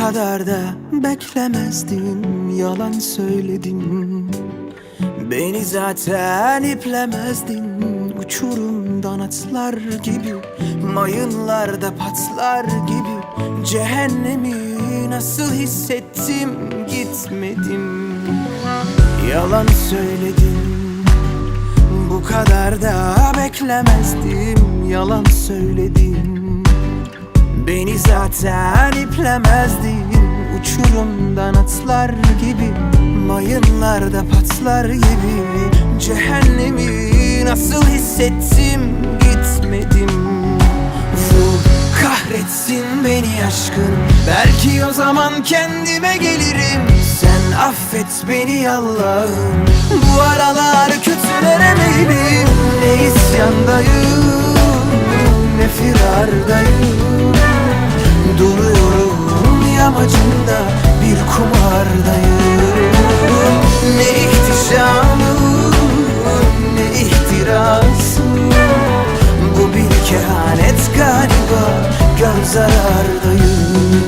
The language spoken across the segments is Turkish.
kadar da beklemezdim, yalan söyledin. Beni zaten iplemezdin, uçurumdan atlar gibi, mayınlarda patlar gibi. Cehennemi nasıl hissettim, gitmedim. Yalan söyledin, bu kadar da beklemezdim, yalan söyledin. Beni zaten iplemezdin, uçurumdan atlar gibi, mayınlarda patlar gibi. Cehennemi nasıl hissettim, gitmedim. Vur kahretsin beni aşkın, belki o zaman kendime gelirim. Sen affet beni Allah'ım, bu aralar kötülere meylim. Ne isyandayım, ne firardayım. Duruyorum yamacında, bir kumardayım. Ne ihtişamım, ne ihtirasım. Bu bir kehanet galiba, gör zarardayım.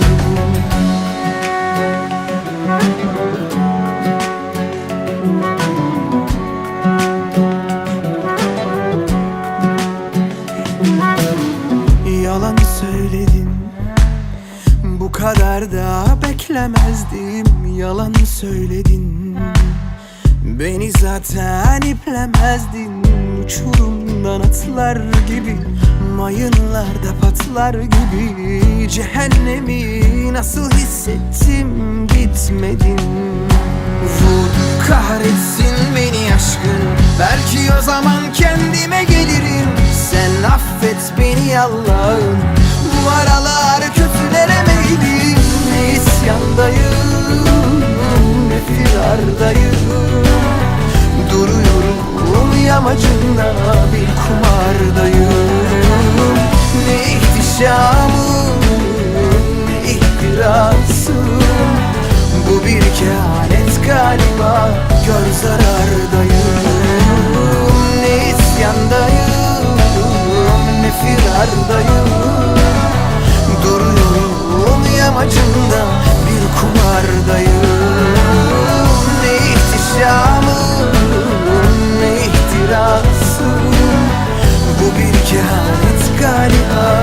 Yalan söyledin, bu kadar da beklemezdim, yalan söyledin. Beni zaten iplemezdin, uçurumdan atlar gibi, mayınlarda patlar gibi. Cehennemi nasıl hissettim, gitmedim. Vur kahretsin beni aşkın, belki o zaman kendime gelirim. Sen affet beni Allah'ım, bu aralar kötülere meylim. Ne isyandayım, ne firardayım. Duruyorum yamacında, bir kumardayım. Ne ihtişamım, ne ihtirasım. Bu bir kehanet galiba, gör zarardayım. Ne isyandayım, ne firardayım. Duruyorum yamacında, bir kumardayım. Ne ihtişamım, ne ihtirasım. Bu bir kehanet galiba,